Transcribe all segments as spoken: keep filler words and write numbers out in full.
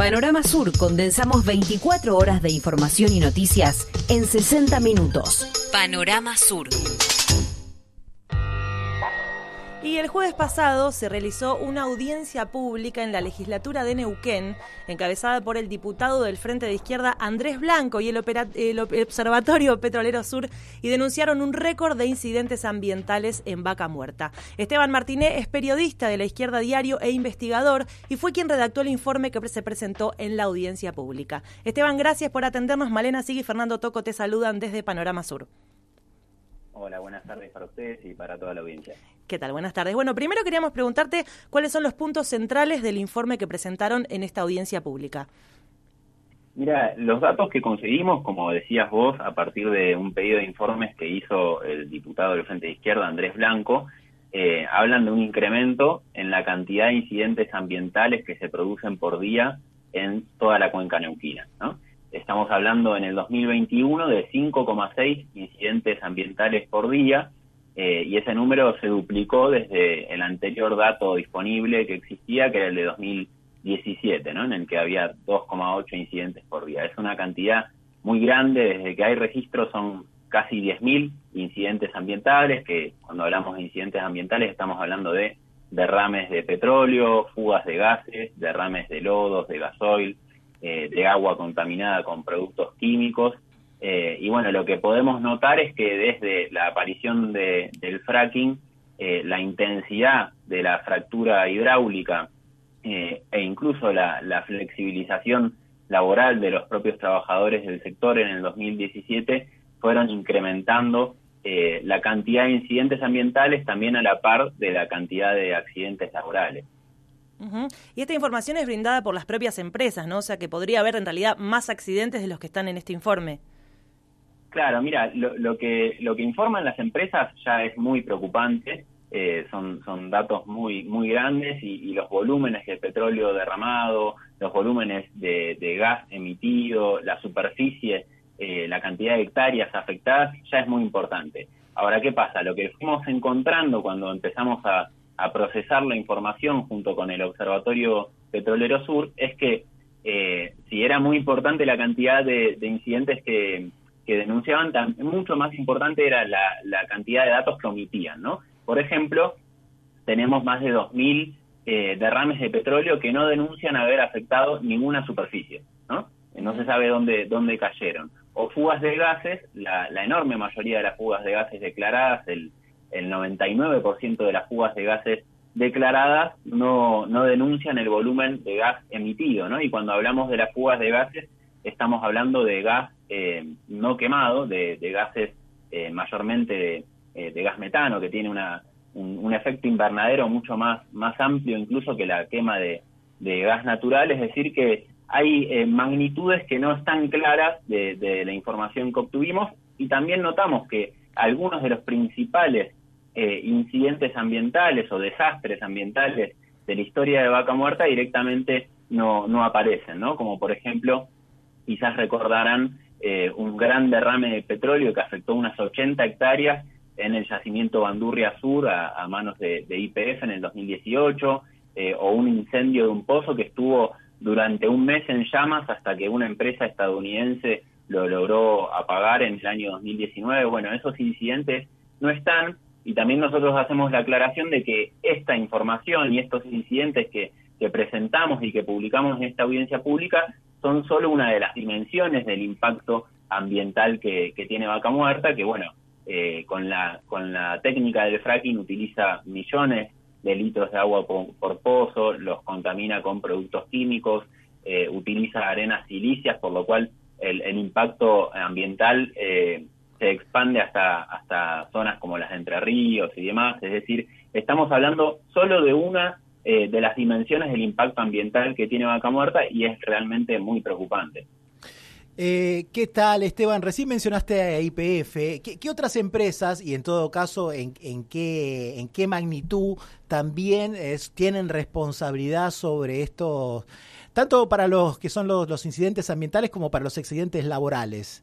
Panorama Sur condensamos veinticuatro horas de información y noticias en sesenta minutos. Panorama Sur. Y el jueves pasado se realizó una audiencia pública en la legislatura de Neuquén, encabezada por el diputado del Frente de Izquierda Andrés Blanco y el, opera- el Observatorio Petrolero Sur, y denunciaron un récord de incidentes ambientales en Vaca Muerta. Esteban Martiné es periodista de La Izquierda Diario e investigador, y fue quien redactó el informe que se presentó en la audiencia pública. Esteban, gracias por atendernos. Malena Sig y Fernando Toco te saludan desde Panorama Sur. Hola, buenas tardes para ustedes y para toda la audiencia. ¿Qué tal? Buenas tardes. Bueno, primero queríamos preguntarte cuáles son los puntos centrales del informe que presentaron en esta audiencia pública. Mira, los datos que conseguimos, como decías vos, a partir de un pedido de informes que hizo el diputado del Frente de Izquierda, Andrés Blanco, eh, hablan de un incremento en la cantidad de incidentes ambientales que se producen por día en toda la cuenca neuquina, ¿no? Estamos hablando en el dos mil veintiuno de cinco coma seis incidentes ambientales por día, eh, y ese número se duplicó desde el anterior dato disponible que existía, que era el de dos mil diecisiete, ¿no? En el que había dos coma ocho incidentes por día. Es una cantidad muy grande. Desde que hay registros son casi diez mil incidentes ambientales, que cuando hablamos de incidentes ambientales estamos hablando de derrames de petróleo, fugas de gases, derrames de lodos, de gasoil, Eh, de agua contaminada con productos químicos, eh, y bueno, lo que podemos notar es que desde la aparición de, del fracking, eh, la intensidad de la fractura hidráulica eh, e incluso la, la flexibilización laboral de los propios trabajadores del sector en el dos mil diecisiete fueron incrementando eh, la cantidad de incidentes ambientales también a la par de la cantidad de accidentes laborales. Uh-huh. Y esta información es brindada por las propias empresas, ¿no? O sea, que podría haber en realidad más accidentes de los que están en este informe. Claro, mira, lo, lo que lo que informan las empresas ya es muy preocupante. Eh, son son datos muy muy grandes y, y los volúmenes de petróleo derramado, los volúmenes de, de gas emitido, la superficie, eh, la cantidad de hectáreas afectadas ya es muy importante. Ahora, ¿qué pasa? Lo que fuimos encontrando cuando empezamos a a procesar la información junto con el Observatorio Petrolero Sur es que eh, si era muy importante la cantidad de, de incidentes que, que denunciaban, tan, mucho más importante era la, la cantidad de datos que omitían, ¿no? Por ejemplo, tenemos más de dos mil eh, derrames de petróleo que no denuncian haber afectado ninguna superficie, ¿no? No se sabe dónde, dónde cayeron. O fugas de gases, la, la enorme mayoría de las fugas de gases declaradas, el el noventa y nueve por ciento de las fugas de gases declaradas no, no denuncian el volumen de gas emitido, ¿no? Y cuando hablamos de las fugas de gases, estamos hablando de gas eh, no quemado, de, de gases eh, mayormente de, eh, de gas metano, que tiene una, un, un efecto invernadero mucho más, más amplio incluso que la quema de, de gas natural. Es decir, que hay eh, magnitudes que no están claras de, de la información que obtuvimos, y también notamos que algunos de los principales Eh, incidentes ambientales o desastres ambientales de la historia de Vaca Muerta directamente no, no aparecen, ¿no? Como por ejemplo, quizás recordarán eh, un gran derrame de petróleo que afectó unas ochenta hectáreas en el yacimiento Bandurria Sur a, a manos de, de Y P F en el dos mil dieciocho, eh, o un incendio de un pozo que estuvo durante un mes en llamas hasta que una empresa estadounidense lo logró apagar en el año dos mil diecinueve. Bueno, esos incidentes no están. Y también nosotros hacemos la aclaración de que esta información y estos incidentes que, que presentamos y que publicamos en esta audiencia pública son solo una de las dimensiones del impacto ambiental que, que tiene Vaca Muerta, que bueno, eh, con la con la técnica del fracking utiliza millones de litros de agua por, por pozo, los contamina con productos químicos, eh, utiliza arenas silíceas, por lo cual el, el impacto ambiental eh, se expande hasta hasta zonas como las de Entre Ríos y demás. Es decir, estamos hablando solo de una eh, de las dimensiones del impacto ambiental que tiene Vaca Muerta, y es realmente muy preocupante. Eh, ¿Qué tal, Esteban? Recién mencionaste a Y P F. ¿Qué, qué otras empresas, y en todo caso, en, en, qué, en qué magnitud también es, tienen responsabilidad sobre estos, tanto para los que son los, los incidentes ambientales como para los accidentes laborales?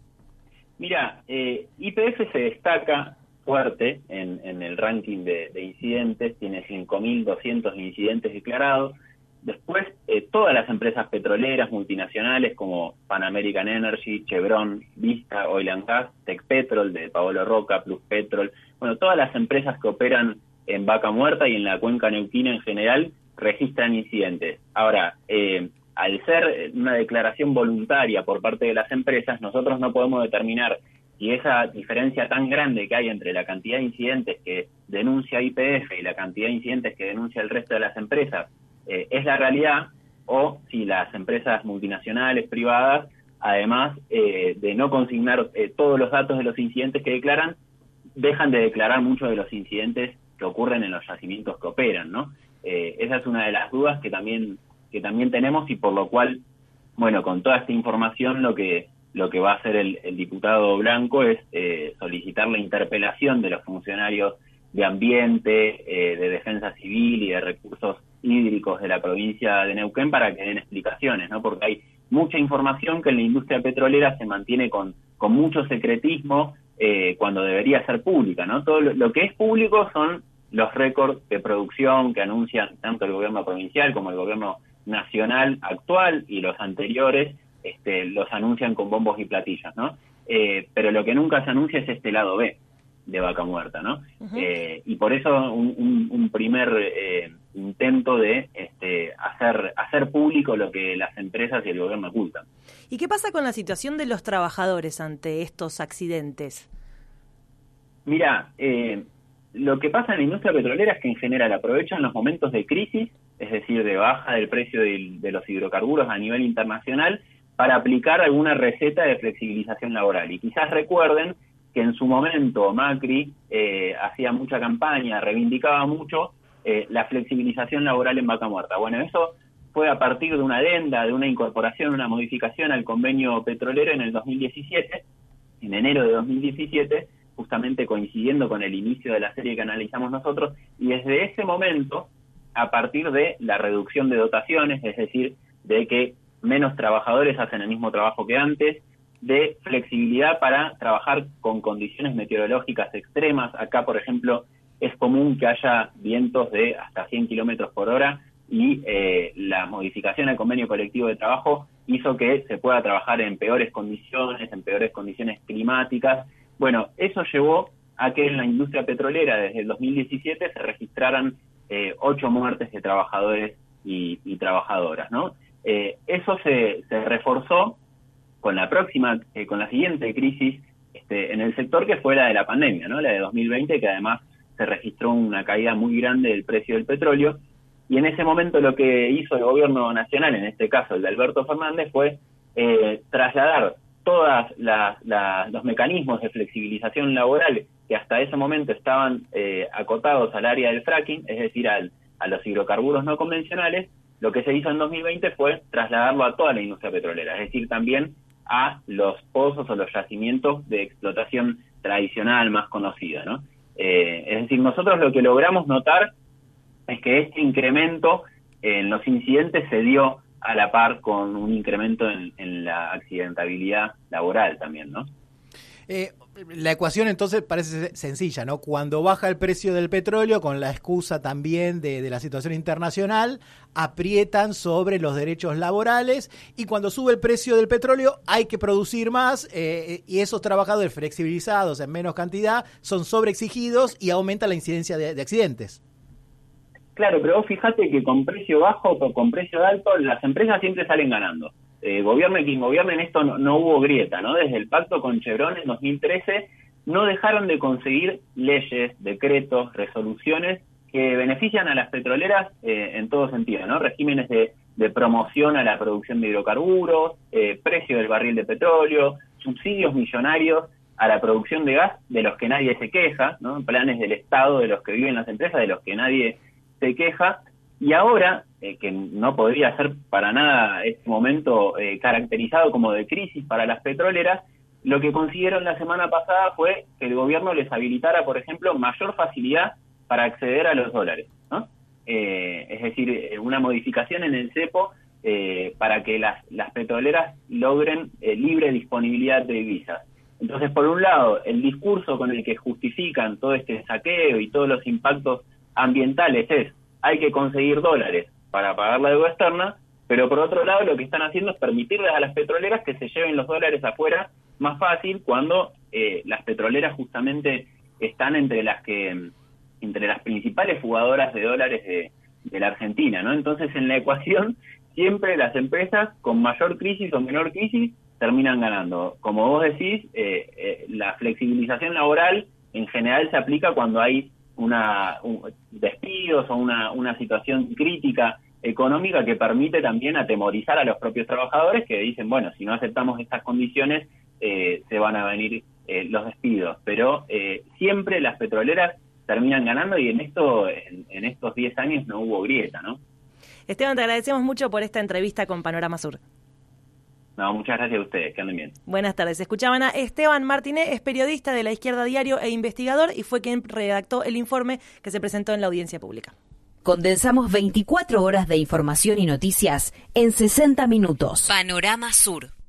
Mira, eh, Y P F se destaca fuerte en, en el ranking de, de incidentes, tiene cinco mil doscientos incidentes declarados, Después, eh, todas las empresas petroleras multinacionales como Pan American Energy, Chevron, Vista, Oil and Gas, Tecpetrol de Paolo Roca, Plus Petrol, bueno, todas las empresas que operan en Vaca Muerta y en la cuenca neuquina en general registran incidentes. Ahora, eh, al ser una declaración voluntaria por parte de las empresas, nosotros no podemos determinar si esa diferencia tan grande que hay entre la cantidad de incidentes que denuncia Y P F y la cantidad de incidentes que denuncia el resto de las empresas eh, es la realidad, o si las empresas multinacionales, privadas, además eh, de no consignar eh, todos los datos de los incidentes que declaran, dejan de declarar muchos de los incidentes que ocurren en los yacimientos que operan, ¿no? Eh, esa es una de las dudas que también que también tenemos, y por lo cual, bueno, con toda esta información lo que lo que va a hacer el, el diputado Blanco es eh, solicitar la interpelación de los funcionarios de ambiente, eh, de defensa civil y de recursos hídricos de la provincia de Neuquén para que den explicaciones, ¿no? Porque hay mucha información que en la industria petrolera se mantiene con, con mucho secretismo eh, cuando debería ser pública, ¿no? Todo lo, lo que es público son los récords de producción que anuncian tanto el gobierno provincial como el gobierno nacional actual, y los anteriores este, los anuncian con bombos y platillos, ¿no? Eh, pero lo que nunca se anuncia es este lado B de Vaca Muerta, ¿no? Uh-huh. Eh, y por eso un, un, un primer eh, intento de este, hacer hacer público lo que las empresas y el gobierno ocultan. ¿Y qué pasa con la situación de los trabajadores ante estos accidentes? Mira, eh, lo que pasa en la industria petrolera es que en general aprovechan los momentos de crisis, es decir, de baja del precio de, de los hidrocarburos a nivel internacional, para aplicar alguna receta de flexibilización laboral. Y quizás recuerden que en su momento Macri eh, hacía mucha campaña, reivindicaba mucho eh, la flexibilización laboral en Vaca Muerta. Bueno, eso fue a partir de una adenda, de una incorporación, una modificación al convenio petrolero en el dos mil diecisiete, en enero de dos mil diecisiete, justamente coincidiendo con el inicio de la serie que analizamos nosotros, y desde ese momento, a partir de la reducción de dotaciones, es decir, de que menos trabajadores hacen el mismo trabajo que antes, de flexibilidad para trabajar con condiciones meteorológicas extremas. Acá, por ejemplo, es común que haya vientos de hasta cien kilómetros por hora, y eh, la modificación al convenio colectivo de trabajo hizo que se pueda trabajar en peores condiciones, en peores condiciones climáticas. Bueno, eso llevó a que en la industria petrolera desde el dos mil diecisiete se registraran eh, ocho muertes de trabajadores y, y trabajadoras, ¿no? Eh, eso se, se reforzó con la próxima, eh, con la siguiente crisis este, en el sector, que fue la de la pandemia, ¿no? La de dos mil veinte, que además se registró una caída muy grande del precio del petróleo, y en ese momento lo que hizo el gobierno nacional, en este caso el de Alberto Fernández, fue eh, trasladar todos los mecanismos de flexibilización laboral que hasta ese momento estaban eh, acotados al área del fracking, es decir, al, a los hidrocarburos no convencionales. Lo que se hizo en dos mil veinte fue trasladarlo a toda la industria petrolera, es decir, también a los pozos o los yacimientos de explotación tradicional más conocida, ¿no? Eh, es decir, nosotros lo que logramos notar es que este incremento en los incidentes se dio a la par con un incremento en, en la accidentabilidad laboral también, ¿no? Eh, la ecuación entonces parece sencilla, ¿no? Cuando baja el precio del petróleo, con la excusa también de, de la situación internacional, aprietan sobre los derechos laborales, y cuando sube el precio del petróleo hay que producir más, eh, y esos trabajadores flexibilizados en menos cantidad son sobreexigidos y aumenta la incidencia de, de accidentes. Claro, pero vos fijate que con precio bajo o con precio alto las empresas siempre salen ganando. Eh, gobierne quien gobierne, en esto no, no hubo grieta, ¿no? Desde el pacto con Chevron en dos mil trece no dejaron de conseguir leyes, decretos, resoluciones que benefician a las petroleras eh, en todo sentido, ¿no? Regímenes de, de promoción a la producción de hidrocarburos, eh, precio del barril de petróleo, subsidios millonarios a la producción de gas de los que nadie se queja, ¿no? Planes del Estado de los que viven las empresas, de los que nadie se queja. Y ahora, eh, que no podría ser para nada este momento eh, caracterizado como de crisis para las petroleras, lo que consiguieron la semana pasada fue que el gobierno les habilitara, por ejemplo, mayor facilidad para acceder a los dólares, ¿no? Eh, es decir, una modificación en el cepo eh, para que las, las petroleras logren eh, libre disponibilidad de divisas. Entonces, por un lado, el discurso con el que justifican todo este saqueo y todos los impactos ambientales es: hay que conseguir dólares para pagar la deuda externa, pero por otro lado lo que están haciendo es permitirles a las petroleras que se lleven los dólares afuera más fácil cuando eh, las petroleras justamente están entre las que entre las principales jugadoras de dólares de, de la Argentina, ¿no? Entonces en la ecuación siempre las empresas con mayor crisis o menor crisis terminan ganando. Como vos decís, eh, eh, la flexibilización laboral en general se aplica cuando hay una un, despidos o una, una situación crítica económica que permite también atemorizar a los propios trabajadores que dicen, bueno, si no aceptamos estas condiciones, eh, se van a venir eh, los despidos. Pero eh, siempre las petroleras terminan ganando y en esto en, en estos diez años no hubo grieta, ¿no? Esteban, te agradecemos mucho por esta entrevista con Panorama Sur. No, muchas gracias a ustedes, que anden bien. Buenas tardes. Escuchaban a Esteban Martínez, es periodista de La Izquierda Diario e investigador y fue quien redactó el informe que se presentó en la audiencia pública. Condensamos veinticuatro horas de información y noticias en sesenta minutos. Panorama Sur.